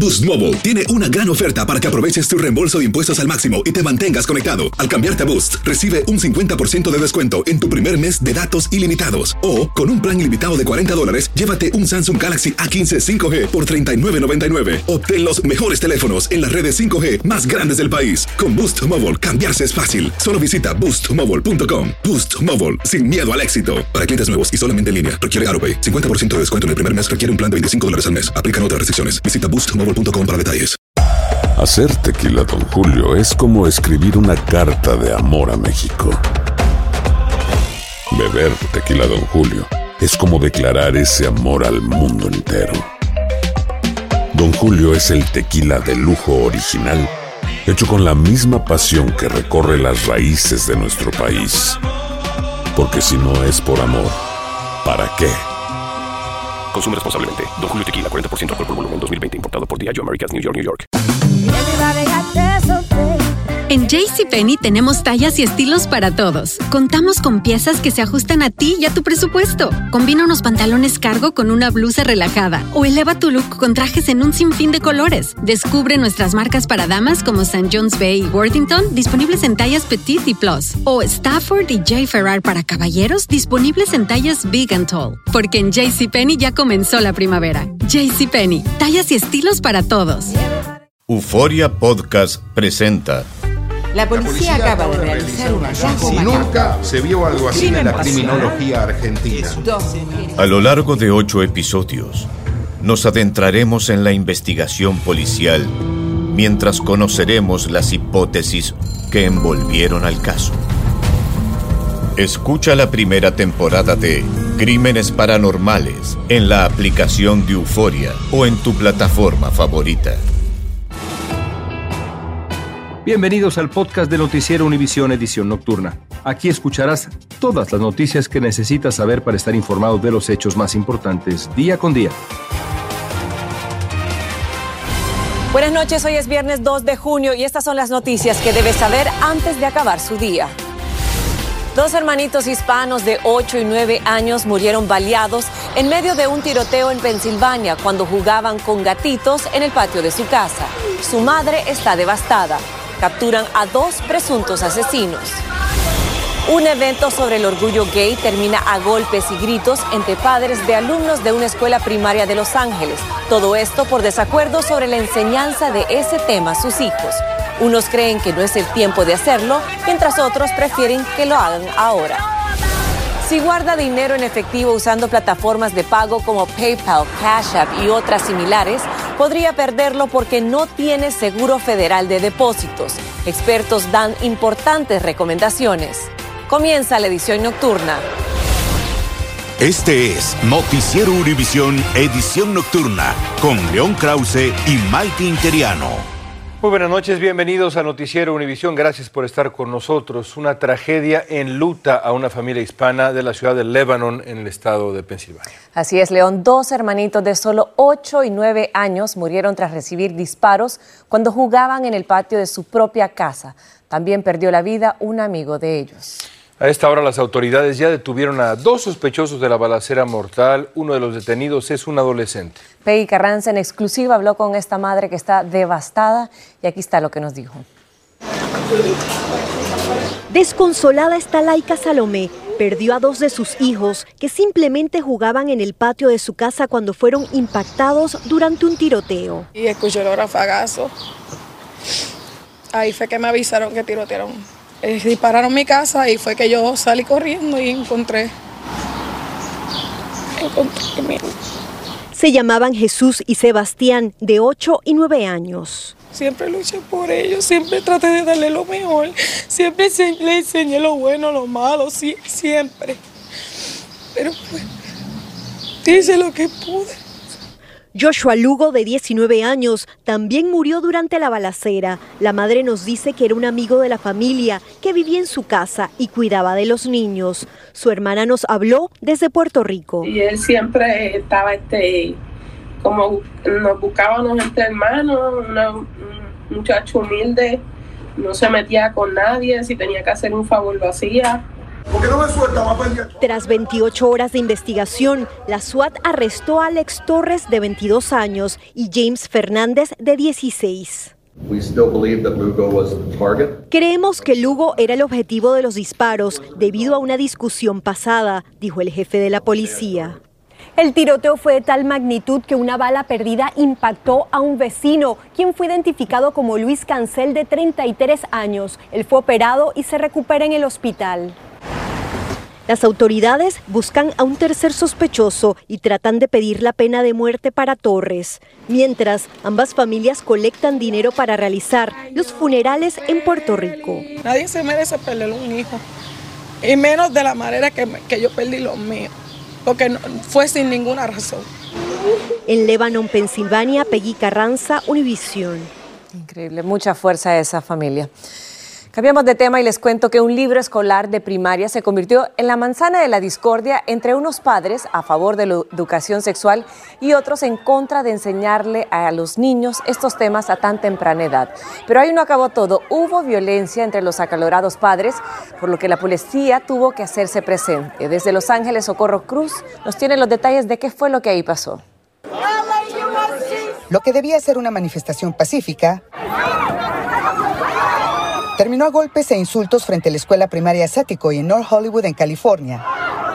Boost Mobile tiene una gran oferta para que aproveches tu reembolso de impuestos al máximo y te mantengas conectado. Al cambiarte a Boost, recibe un 50% de descuento en tu primer mes de datos ilimitados. O, con un plan ilimitado de $40, llévate un Samsung Galaxy A15 5G por $39.99. Obtén los mejores teléfonos en las redes 5G más grandes del país. Con Boost Mobile, cambiarse es fácil. Solo visita boostmobile.com. Boost Mobile, sin miedo al éxito. Para clientes nuevos y solamente en línea, requiere AutoPay. 50% de descuento en el primer mes requiere un plan de $25 al mes. Aplican otras restricciones. Visita boostmobile.com para detalles. Hacer tequila Don Julio es como escribir una carta de amor a México. Beber tequila Don Julio es como declarar ese amor al mundo entero. Don Julio es el tequila de lujo original, hecho con la misma pasión que recorre las raíces de nuestro país. Porque si no es por amor, ¿para qué? Consume responsablemente. Don Julio Tequila, 40% alcohol por volumen, 2020. Importado por Diageo Americas, New York, New York. En JCPenney tenemos tallas y estilos para todos. Contamos con piezas que se ajustan a ti y a tu presupuesto. Combina unos pantalones cargo con una blusa relajada o eleva tu look con trajes en un sinfín de colores. Descubre nuestras marcas para damas como St. John's Bay y Worthington, disponibles en tallas Petite y Plus. O Stafford y J. Ferrar para caballeros, disponibles en tallas Big and Tall. Porque en JCPenney ya comenzó la primavera. JCPenney, tallas y estilos para todos. Euforia Podcast presenta. La policía acaba de realizar un hallazgo macabro. Nunca se vio algo así en la criminología argentina. A lo largo de 8 episodios, nos adentraremos en la investigación policial mientras conoceremos las hipótesis que envolvieron al caso. Escucha la primera temporada de Crímenes Paranormales en la aplicación de Euforia o en tu plataforma favorita. Bienvenidos al podcast de Noticiero Univisión Edición Nocturna. Aquí escucharás todas las noticias que necesitas saber para estar informado de los hechos más importantes día con día. Buenas noches, hoy es viernes 2 de junio y estas son las noticias que debes saber antes de acabar su día. 2 hermanitos hispanos de 8 y 9 años murieron baleados en medio de un tiroteo en Pensilvania cuando jugaban con gatitos en el patio de su casa. Su madre está devastada. Capturan a 2 presuntos asesinos. Un evento sobre el orgullo gay termina a golpes y gritos entre padres de alumnos de una escuela primaria de Los Ángeles. Todo esto por desacuerdo sobre la enseñanza de ese tema a sus hijos. Unos creen que no es el tiempo de hacerlo, mientras otros prefieren que lo hagan ahora. Si guarda dinero en efectivo usando plataformas de pago como PayPal, Cash App y otras similares, podría perderlo porque no tiene seguro federal de depósitos. Expertos dan importantes recomendaciones. Comienza la edición nocturna. Este es Noticiero Univisión Edición Nocturna con León Krause y Maite Interiano. Muy buenas noches, bienvenidos a Noticiero Univisión. Gracias por estar con nosotros. Una tragedia enluta a una familia hispana de la ciudad de Lebanon, en el estado de Pensilvania. Así es, León. 2 hermanitos de solo 8 y 9 años murieron tras recibir disparos cuando jugaban en el patio de su propia casa. También perdió la vida un amigo de ellos. A esta hora las autoridades ya detuvieron a 2 sospechosos de la balacera mortal. Uno de los detenidos es un adolescente. Peggy Carranza en exclusiva habló con esta madre que está devastada y aquí está lo que nos dijo. Desconsolada está Laika Salomé. Perdió a 2 de sus hijos que simplemente jugaban en el patio de su casa cuando fueron impactados durante un tiroteo. Y escuché el rafagazo. Ahí fue que me avisaron que tirotearon. Dispararon mi casa y fue que yo salí corriendo y encontré mi hijo. Se llamaban Jesús y Sebastián, de 8 y 9 años. Siempre luché por ellos, siempre traté de darle lo mejor, siempre le enseñé lo bueno, lo malo, sí, siempre. Pero pues, hice lo que pude. Joshua Lugo, de 19 años, también murió durante la balacera. La madre nos dice que era un amigo de la familia que vivía en su casa y cuidaba de los niños. Su hermana nos habló desde Puerto Rico. Y él siempre estaba, como nos buscábamos entre hermanos, un muchacho humilde, no se metía con nadie, si tenía que hacer un favor lo hacía. Tras 28 horas de investigación, la SWAT arrestó a Alex Torres, de 22 años, y James Fernández, de 16. Creemos que Lugo era el objetivo de los disparos debido a una discusión pasada, dijo el jefe de la policía. El tiroteo fue de tal magnitud que una bala perdida impactó a un vecino, quien fue identificado como Luis Cancel, de 33 años. Él fue operado y se recupera en el hospital. Las autoridades buscan a un tercer sospechoso y tratan de pedir la pena de muerte para Torres. Mientras, ambas familias colectan dinero para realizar los funerales en Puerto Rico. Nadie se merece perder un hijo, y menos de la manera que yo perdí los míos, porque no, fue sin ninguna razón. En Lebanon, Pensilvania, Peggy Carranza, Univisión. Increíble, mucha fuerza a esa familia. Cambiamos de tema y les cuento que un libro escolar de primaria se convirtió en la manzana de la discordia entre unos padres a favor de la educación sexual y otros en contra de enseñarle a los niños estos temas a tan temprana edad. Pero ahí no acabó todo. Hubo violencia entre los acalorados padres, por lo que la policía tuvo que hacerse presente. Desde Los Ángeles, Socorro Cruz nos tiene los detalles de qué fue lo que ahí pasó. Lo que debía ser una manifestación pacífica terminó a golpes e insultos frente a la escuela primaria Saticoy en North Hollywood, en California.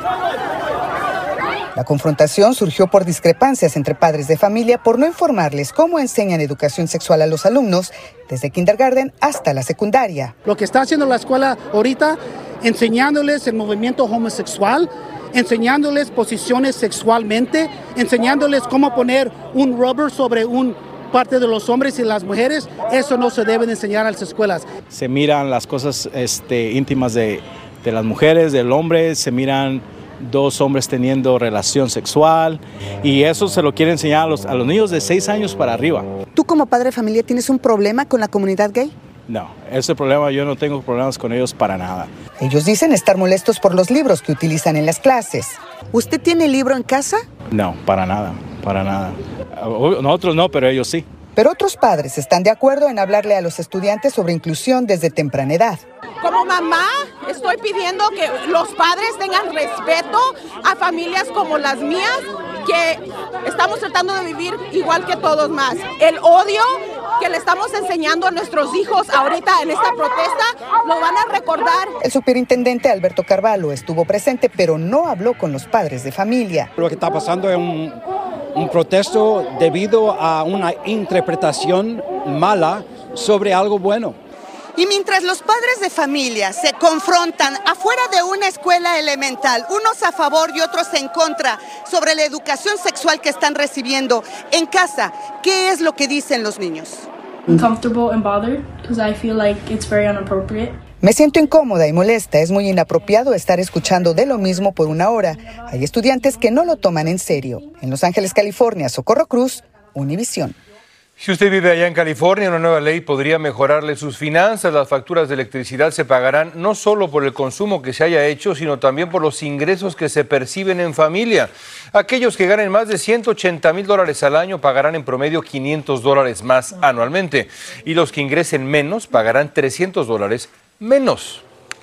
La confrontación surgió por discrepancias entre padres de familia por no informarles cómo enseñan educación sexual a los alumnos desde kindergarten hasta la secundaria. Lo que está haciendo la escuela ahorita, enseñándoles el movimiento homosexual, enseñándoles posiciones sexualmente, enseñándoles cómo poner un rubber sobre un parte de los hombres y las mujeres, eso no se debe de enseñar a las escuelas. Se miran las cosas íntimas de las mujeres, del hombre, se miran dos hombres teniendo relación sexual y eso se lo quiere enseñar a los niños de 6 años para arriba. ¿Tú como padre de familia tienes un problema con la comunidad gay? No, ese problema yo no tengo problemas con ellos para nada. Ellos dicen estar molestos por los libros que utilizan en las clases. ¿Usted tiene libro en casa? No, para nada, para nada. Nosotros no, pero ellos sí. Pero otros padres están de acuerdo en hablarle a los estudiantes sobre inclusión desde temprana edad. Como mamá, estoy pidiendo que los padres tengan respeto a familias como las mías, que estamos tratando de vivir igual que todos más. El odio que le estamos enseñando a nuestros hijos ahorita en esta protesta, lo van a recordar. El superintendente Alberto Carvalho estuvo presente, pero no habló con los padres de familia. Lo que está pasando es un protesto debido a una interpretación mala sobre algo bueno. Y mientras los padres de familia se confrontan afuera de una escuela elemental, unos a favor y otros en contra, sobre la educación sexual que están recibiendo en casa, ¿qué es lo que dicen los niños? Uncomfortable and bothered because I feel like it's very inappropriate. Me siento incómoda y molesta, es muy inapropiado estar escuchando de lo mismo por una hora. Hay estudiantes que no lo toman en serio. En Los Ángeles, California, Socorro Cruz, Univisión. Si usted vive allá en California, una nueva ley podría mejorarle sus finanzas. Las facturas de electricidad se pagarán no solo por el consumo que se haya hecho, sino también por los ingresos que se perciben en familia. Aquellos que ganen más de $180,000 al año pagarán en promedio $500 más anualmente. Y los que ingresen menos pagarán $300 menos.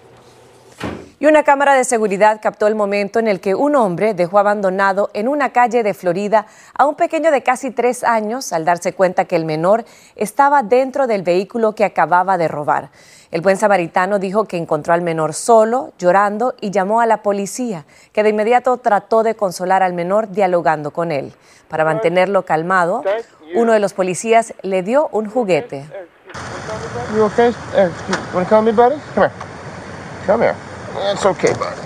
Y una cámara de seguridad captó el momento en el que un hombre dejó abandonado en una calle de Florida a un pequeño de casi 3 años al darse cuenta que el menor estaba dentro del vehículo que acababa de robar. El buen samaritano dijo que encontró al menor solo, llorando y llamó a la policía, que de inmediato trató de consolar al menor dialogando con él. Para mantenerlo calmado, uno de los policías le dio un juguete. You okay? Want to call me, buddy? Come here. Come here. It's okay, buddy.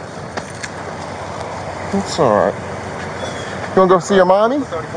It's all right. You want to go see your mommy?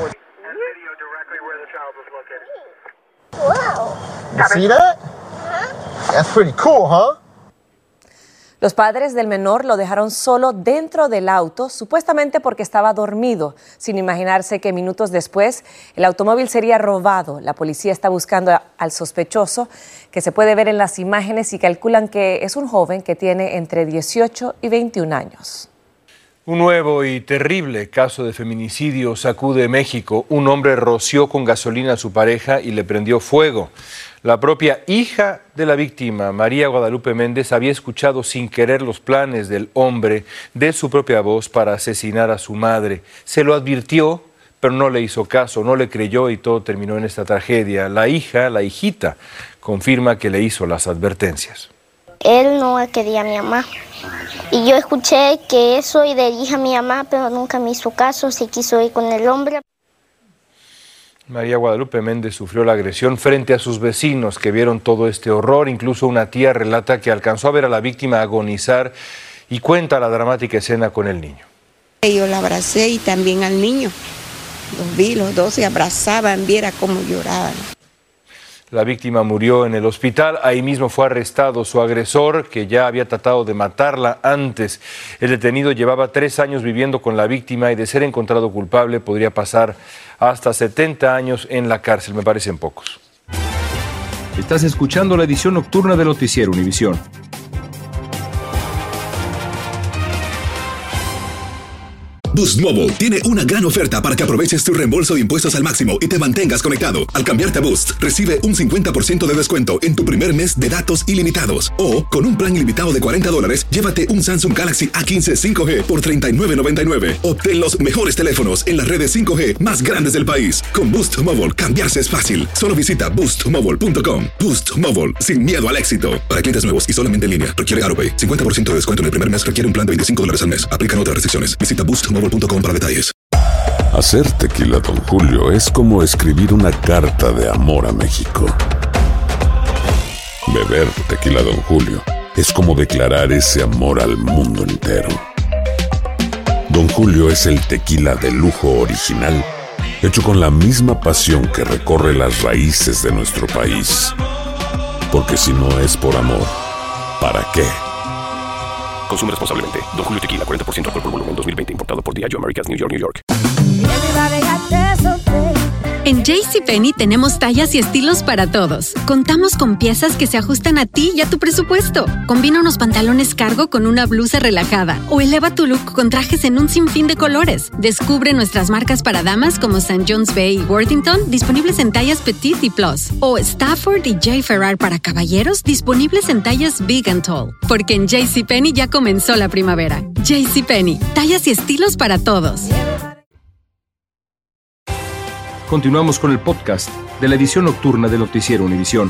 Wow. You see that? That's pretty cool, huh? Los padres del menor lo dejaron solo dentro del auto, supuestamente porque estaba dormido, sin imaginarse que minutos después el automóvil sería robado. La policía está buscando al sospechoso, que se puede ver en las imágenes, y calculan que es un joven que tiene entre 18 y 21 años. Un nuevo y terrible caso de feminicidio sacude México. Un hombre roció con gasolina a su pareja y le prendió fuego. La propia hija de la víctima, María Guadalupe Méndez, había escuchado sin querer los planes del hombre de su propia voz para asesinar a su madre. Se lo advirtió, pero no le hizo caso, no le creyó y todo terminó en esta tragedia. La hijita, confirma que le hizo las advertencias. Él no quería a mi mamá. Y yo escuché que eso y le dije a mi mamá, pero nunca me hizo caso, se quiso ir con el hombre. María Guadalupe Méndez sufrió la agresión frente a sus vecinos que vieron todo este horror. Incluso una tía relata que alcanzó a ver a la víctima agonizar y cuenta la dramática escena con el niño. Yo la abracé y también al niño. Los vi, los dos se abrazaban, viera cómo lloraban. La víctima murió en el hospital. Ahí mismo fue arrestado su agresor, que ya había tratado de matarla antes. El detenido llevaba 3 años viviendo con la víctima y de ser encontrado culpable podría pasar hasta 70 años en la cárcel. Me parecen pocos. Estás escuchando la edición nocturna de Noticiero Univisión. Boost Mobile tiene una gran oferta para que aproveches tu reembolso de impuestos al máximo y te mantengas conectado. Al cambiarte a Boost, recibe un 50% de descuento en tu primer mes de datos ilimitados. O, con un plan ilimitado de $40, llévate un Samsung Galaxy A15 5G por $39.99. Obtén los mejores teléfonos en las redes 5G más grandes del país. Con Boost Mobile, cambiarse es fácil. Solo visita boostmobile.com. Boost Mobile, sin miedo al éxito. Para clientes nuevos y solamente en línea, requiere AutoPay. 50% de descuento en el primer mes requiere un plan de $25 al mes. Aplican otras restricciones. Visita boostmobile.com para detalles. Hacer tequila Don Julio es como escribir una carta de amor a México. Beber tequila Don Julio es como declarar ese amor al mundo entero. Don Julio es el tequila de lujo original, hecho con la misma pasión que recorre las raíces de nuestro país. Porque si no es por amor, ¿para qué? Consume responsablemente. Don Julio Tequila, 40% alcohol por volumen, 2020. Importado por Diageo Americas, New York, New York. En JCPenney tenemos tallas y estilos para todos. Contamos con piezas que se ajustan a ti y a tu presupuesto. Combina unos pantalones cargo con una blusa relajada o eleva tu look con trajes en un sinfín de colores. Descubre nuestras marcas para damas como St. John's Bay y Worthington, disponibles en tallas Petite y Plus. O Stafford y J. Ferrar para caballeros, disponibles en tallas Big and Tall. Porque en JCPenney ya comenzó la primavera. JCPenney, tallas y estilos para todos. Continuamos con el podcast de la edición nocturna de Noticiero Univisión.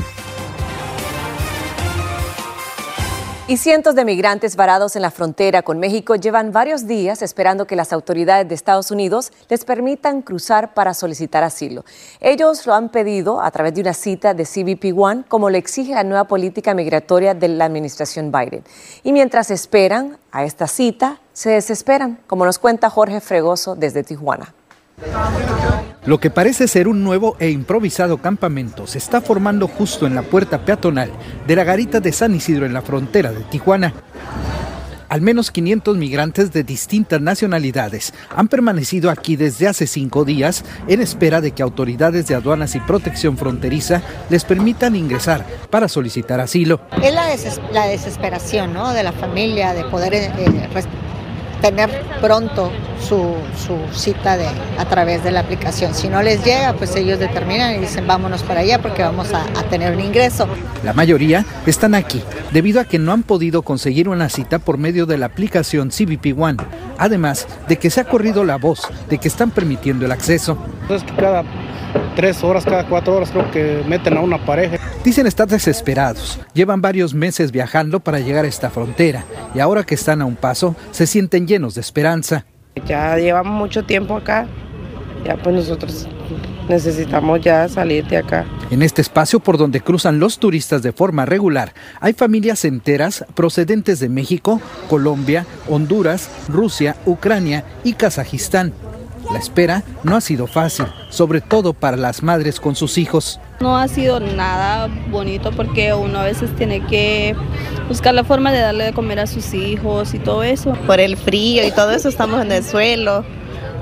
Y cientos de migrantes varados en la frontera con México llevan varios días esperando que las autoridades de Estados Unidos les permitan cruzar para solicitar asilo. Ellos lo han pedido a través de una cita de CBP One, como le exige la nueva política migratoria de la administración Biden. Y mientras esperan a esta cita, se desesperan, como nos cuenta Jorge Fregoso desde Tijuana. Lo que parece ser un nuevo e improvisado campamento se está formando justo en la puerta peatonal de la garita de San Isidro en la frontera de Tijuana. Al menos 500 migrantes de distintas nacionalidades han permanecido aquí desde hace 5 días en espera de que autoridades de aduanas y protección fronteriza les permitan ingresar para solicitar asilo. Es la desesperación, ¿no?, de la familia de poder tener pronto su cita a través de la aplicación. Si no les llega, pues ellos determinan y dicen vámonos para allá porque vamos a tener un ingreso. La mayoría están aquí debido a que no han podido conseguir una cita por medio de la aplicación CBP One, además de que se ha corrido la voz de que están permitiendo el acceso. Entonces cada 3 horas, cada 4 horas creo que meten a una pareja. Dicen estar desesperados, llevan varios meses viajando para llegar a esta frontera y ahora que están a un paso se sienten llenos de esperanza. Ya llevamos mucho tiempo acá, ya pues nosotros necesitamos ya salir de acá. En este espacio por donde cruzan los turistas de forma regular, hay familias enteras procedentes de México, Colombia, Honduras, Rusia, Ucrania y Kazajistán. La espera no ha sido fácil, sobre todo para las madres con sus hijos. No ha sido nada bonito porque uno a veces tiene que buscar la forma de darle de comer a sus hijos y todo eso. Por el frío y todo eso estamos en el suelo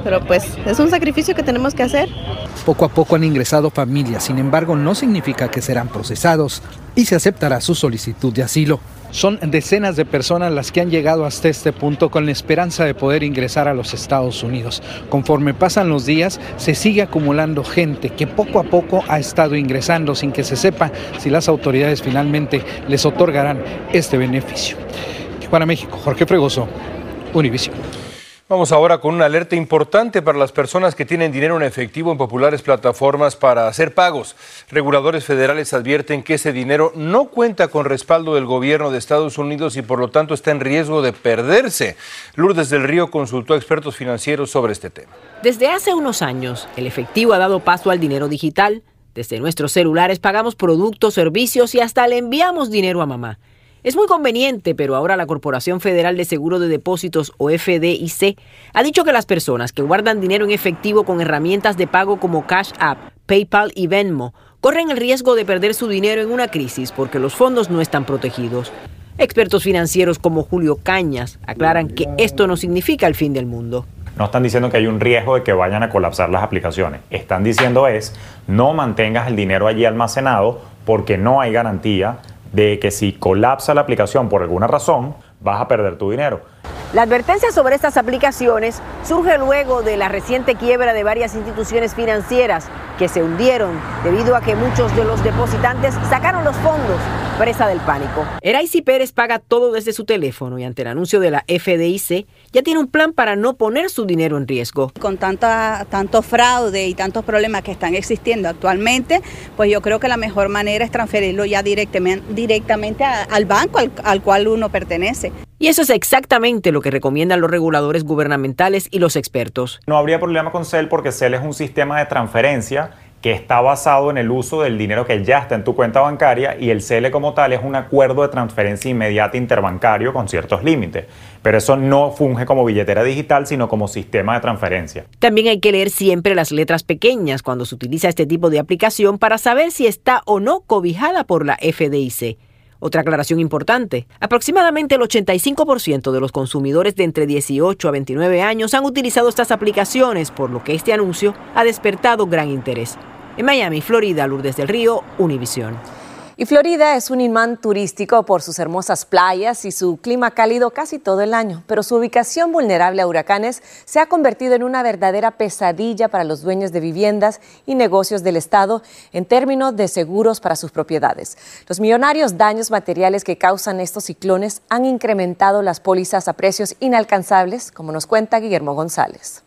pero pues es un sacrificio que tenemos que hacer. Poco a poco han ingresado familias, sin embargo no significa que serán procesados y se aceptará su solicitud de asilo. Son decenas de personas las que han llegado hasta este punto con la esperanza de poder ingresar a los Estados Unidos. Conforme pasan los días, se sigue acumulando gente que poco a poco ha estado ingresando sin que se sepa si las autoridades finalmente les otorgarán este beneficio. Para México, Jorge Fregoso, Univisión. Vamos ahora con una alerta importante para las personas que tienen dinero en efectivo en populares plataformas para hacer pagos. Reguladores federales advierten que ese dinero no cuenta con respaldo del gobierno de Estados Unidos y por lo tanto está en riesgo de perderse. Lourdes del Río consultó a expertos financieros sobre este tema. Desde hace unos años, el efectivo ha dado paso al dinero digital. Desde nuestros celulares pagamos productos, servicios y hasta le enviamos dinero a mamá. Es muy conveniente, pero ahora la Corporación Federal de Seguro de Depósitos, o FDIC, ha dicho que las personas que guardan dinero en efectivo con herramientas de pago como Cash App, PayPal y Venmo corren el riesgo de perder su dinero en una crisis porque los fondos no están protegidos. Expertos financieros como Julio Cañas aclaran que esto no significa el fin del mundo. No están diciendo que hay un riesgo de que vayan a colapsar las aplicaciones. Están diciendo no mantengas el dinero allí almacenado porque no hay garantía de que si colapsa la aplicación por alguna razón, vas a perder tu dinero. La advertencia sobre estas aplicaciones surge luego de la reciente quiebra de varias instituciones financieras que se hundieron debido a que muchos de los depositantes sacaron los fondos, presa del pánico. Eraisi Pérez paga todo desde su teléfono y ante el anuncio de la FDIC ya tiene un plan para no poner su dinero en riesgo. Con tanto fraude y tantos problemas que están existiendo actualmente, pues yo creo que la mejor manera es transferirlo ya directamente al banco al cual uno pertenece. Y eso es exactamente lo que recomiendan los reguladores gubernamentales y los expertos. No habría problema con Zelle porque Zelle es un sistema de transferencia que está basado en el uso del dinero que ya está en tu cuenta bancaria y el Zelle como tal es un acuerdo de transferencia inmediata interbancario con ciertos límites. Pero eso no funge como billetera digital, sino como sistema de transferencia. También hay que leer siempre las letras pequeñas cuando se utiliza este tipo de aplicación para saber si está o no cobijada por la FDIC. Otra aclaración importante, aproximadamente el 85% de los consumidores de entre 18 a 29 años han utilizado estas aplicaciones, por lo que este anuncio ha despertado gran interés. En Miami, Florida, Lourdes del Río, Univisión. Y Florida es un imán turístico por sus hermosas playas y su clima cálido casi todo el año, pero su ubicación vulnerable a huracanes se ha convertido en una verdadera pesadilla para los dueños de viviendas y negocios del estado en términos de seguros para sus propiedades. Los millonarios daños materiales que causan estos ciclones han incrementado las pólizas a precios inalcanzables, como nos cuenta Guillermo González.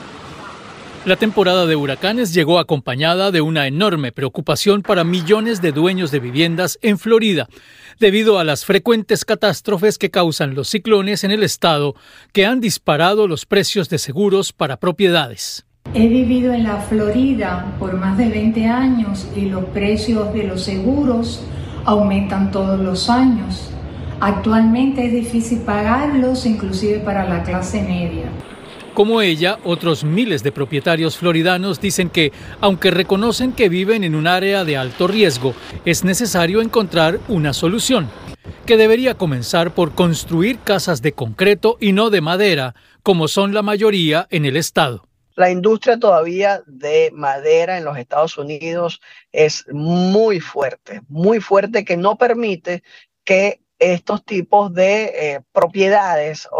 La temporada de huracanes llegó acompañada de una enorme preocupación para millones de dueños de viviendas en Florida, debido a las frecuentes catástrofes que causan los ciclones en el estado, que han disparado los precios de seguros para propiedades. He vivido en la Florida por más de 20 años y los precios de los seguros aumentan todos los años. Actualmente es difícil pagarlos, inclusive para la clase media. Como ella, otros miles de propietarios floridanos dicen que, aunque reconocen que viven en un área de alto riesgo, es necesario encontrar una solución, que debería comenzar por construir casas de concreto y no de madera, como son la mayoría en el estado. La industria todavía de madera en los Estados Unidos es muy fuerte que no permite que estos tipos de propiedades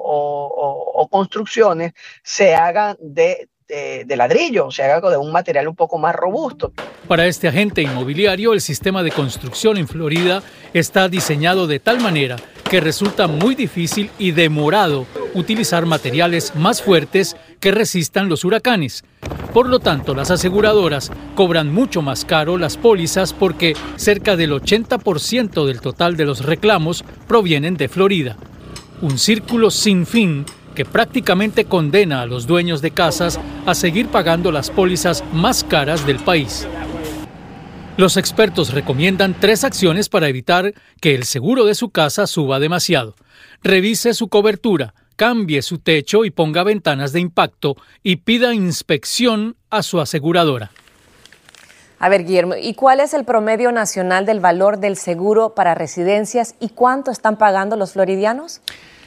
o construcciones se hagan de ladrillo, se haga de un material un poco más robusto. Para este agente inmobiliario, el sistema de construcción en Florida está diseñado de tal manera que resulta muy difícil y demorado utilizar materiales más fuertes que resistan los huracanes. Por lo tanto, las aseguradoras cobran mucho más caro las pólizas porque cerca del 80% del total de los reclamos provienen de Florida. Un círculo sin fin que prácticamente condena a los dueños de casas a seguir pagando las pólizas más caras del país. Los expertos recomiendan 3 acciones para evitar que el seguro de su casa suba demasiado. Revise su cobertura, cambie su techo y ponga ventanas de impacto y pida inspección a su aseguradora. A ver, Guillermo, ¿y cuál es el promedio nacional del valor del seguro para residencias y cuánto están pagando los floridianos?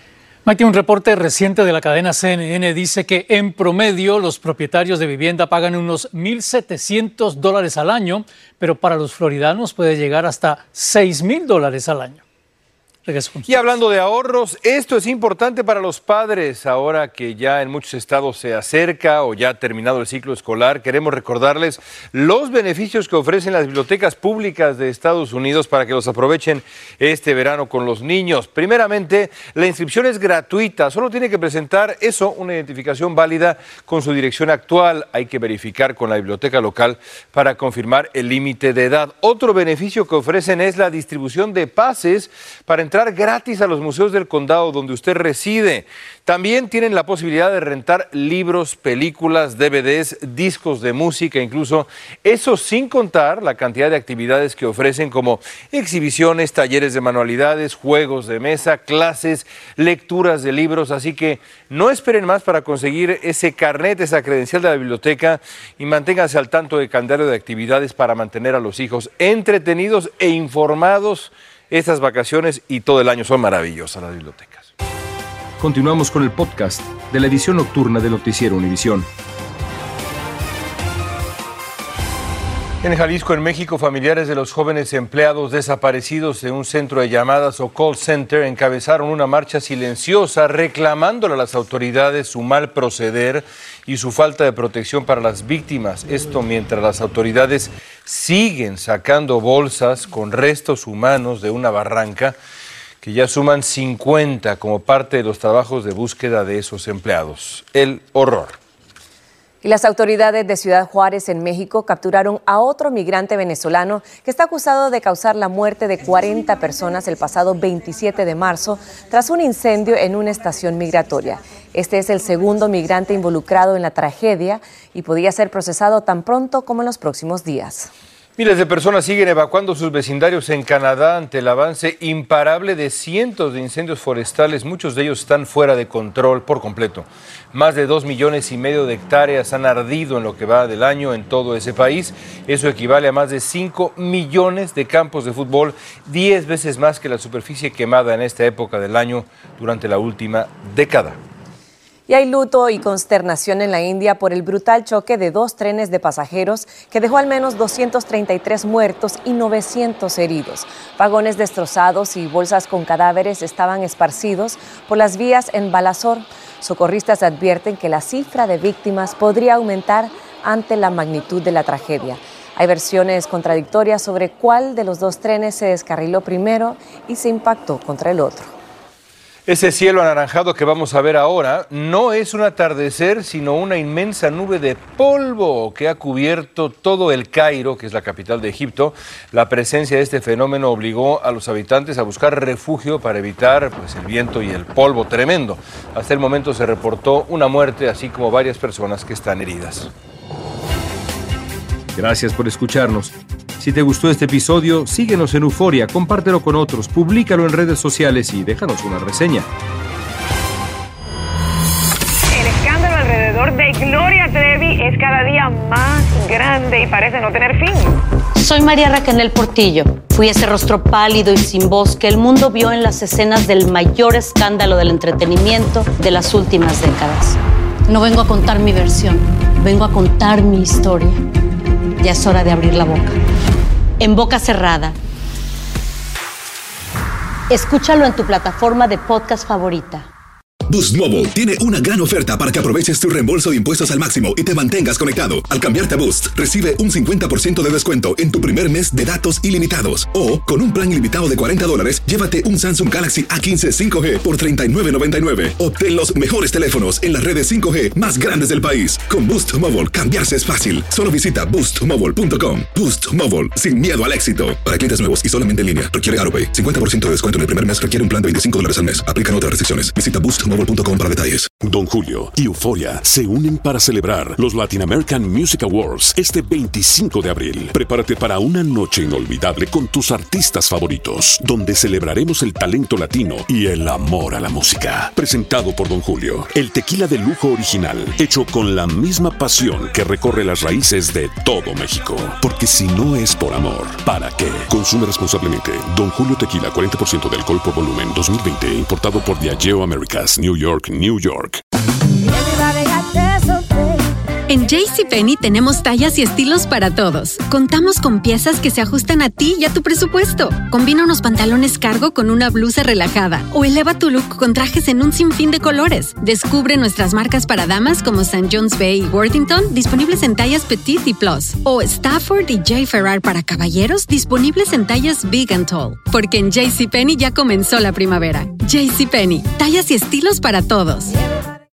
Mati, un reporte reciente de la cadena CNN dice que en promedio los propietarios de vivienda pagan unos $1,700 al año, pero para los floridanos puede llegar hasta $6,000 al año. Y hablando de ahorros, esto es importante para los padres. Ahora que ya en muchos estados se acerca o ya ha terminado el ciclo escolar, queremos recordarles los beneficios que ofrecen las bibliotecas públicas de Estados Unidos para que los aprovechen este verano con los niños. Primeramente, la inscripción es gratuita. Solo tiene que presentar una identificación válida con su dirección actual. Hay que verificar con la biblioteca local para confirmar el límite de edad. Otro beneficio que ofrecen es la distribución de pases para entrar gratis a los museos del condado donde usted reside. También tienen la posibilidad de rentar libros, películas, DVDs, discos de música, incluso eso sin contar la cantidad de actividades que ofrecen como exhibiciones, talleres de manualidades, juegos de mesa, clases, lecturas de libros. Así que no esperen más para conseguir ese carnet, esa credencial de la biblioteca y manténganse al tanto del calendario de actividades para mantener a los hijos entretenidos e informados. Estas vacaciones y todo el año son maravillosas las bibliotecas. Continuamos con el podcast de la edición nocturna de Noticiero Univisión. En Jalisco, en México, familiares de los jóvenes empleados desaparecidos de un centro de llamadas o call center encabezaron una marcha silenciosa reclamándole a las autoridades su mal proceder y su falta de protección para las víctimas. Esto mientras las autoridades siguen sacando bolsas con restos humanos de una barranca que ya suman 50 como parte de los trabajos de búsqueda de esos empleados. El horror. Y las autoridades de Ciudad Juárez, en México, capturaron a otro migrante venezolano que está acusado de causar la muerte de 40 personas el pasado 27 de marzo tras un incendio en una estación migratoria. Este es el segundo migrante involucrado en la tragedia y podría ser procesado tan pronto como en los próximos días. Miles de personas siguen evacuando sus vecindarios en Canadá ante el avance imparable de cientos de incendios forestales. Muchos de ellos están fuera de control por completo. Más de 2,5 millones de hectáreas han ardido en lo que va del año en todo ese país. Eso equivale a más de 5 millones de campos de fútbol, 10 veces más que la superficie quemada en esta época del año durante la última década. Y hay luto y consternación en la India por el brutal choque de 2 trenes de pasajeros que dejó al menos 233 muertos y 900 heridos. Vagones destrozados y bolsas con cadáveres estaban esparcidos por las vías en Balasore. Socorristas advierten que la cifra de víctimas podría aumentar ante la magnitud de la tragedia. Hay versiones contradictorias sobre cuál de los 2 trenes se descarriló primero y se impactó contra el otro. Ese cielo anaranjado que vamos a ver ahora no es un atardecer, sino una inmensa nube de polvo que ha cubierto todo el Cairo, que es la capital de Egipto. La presencia de este fenómeno obligó a los habitantes a buscar refugio para evitar el viento y el polvo tremendo. Hasta el momento se reportó una muerte, así como varias personas que están heridas. Gracias por escucharnos. Si te gustó este episodio, síguenos en Euforia, compártelo con otros, públicalo en redes sociales y déjanos una reseña. El escándalo alrededor de Gloria Trevi es cada día más grande y parece no tener fin. Soy María Raquel Portillo. Fui ese rostro pálido y sin voz que el mundo vio en las escenas del mayor escándalo del entretenimiento de las últimas décadas. No vengo a contar mi versión, vengo a contar mi historia. Ya es hora de abrir la boca. En boca cerrada. Escúchalo en tu plataforma de podcast favorita. Boost Mobile tiene una gran oferta para que aproveches tu reembolso de impuestos al máximo y te mantengas conectado. Al cambiarte a Boost, recibe un 50% de descuento en tu primer mes de datos ilimitados. O, con un plan ilimitado de $40, llévate un Samsung Galaxy A15 5G por $39.99. Obtén los mejores teléfonos en las redes 5G más grandes del país. Con Boost Mobile, cambiarse es fácil. Solo visita boostmobile.com. Boost Mobile, sin miedo al éxito. Para clientes nuevos y solamente en línea, requiere AutoPay. 50% de descuento en el primer mes requiere un plan de $25 al mes. Aplican otras restricciones. Visita boostmobile.com para detalles. Don Julio y Euphoria se unen para celebrar los Latin American Music Awards este 25 de abril. Prepárate para una noche inolvidable con tus artistas favoritos, donde celebraremos el talento latino y el amor a la música. Presentado por Don Julio, el tequila de lujo original, hecho con la misma pasión que recorre las raíces de todo México. Porque si no es por amor, ¿para qué? Consume responsablemente. Don Julio Tequila, 40% de alcohol por volumen, 2020, importado por Diageo Americas, New York, New York. En JCPenney tenemos tallas y estilos para todos. Contamos con piezas que se ajustan a ti y a tu presupuesto. Combina unos pantalones cargo con una blusa relajada o eleva tu look con trajes en un sinfín de colores. Descubre nuestras marcas para damas como St. John's Bay y Worthington, disponibles en tallas Petit y Plus. O Stafford y J. Ferrar para caballeros, disponibles en tallas Big and Tall. Porque en JCPenney ya comenzó la primavera. JCPenney, tallas y estilos para todos.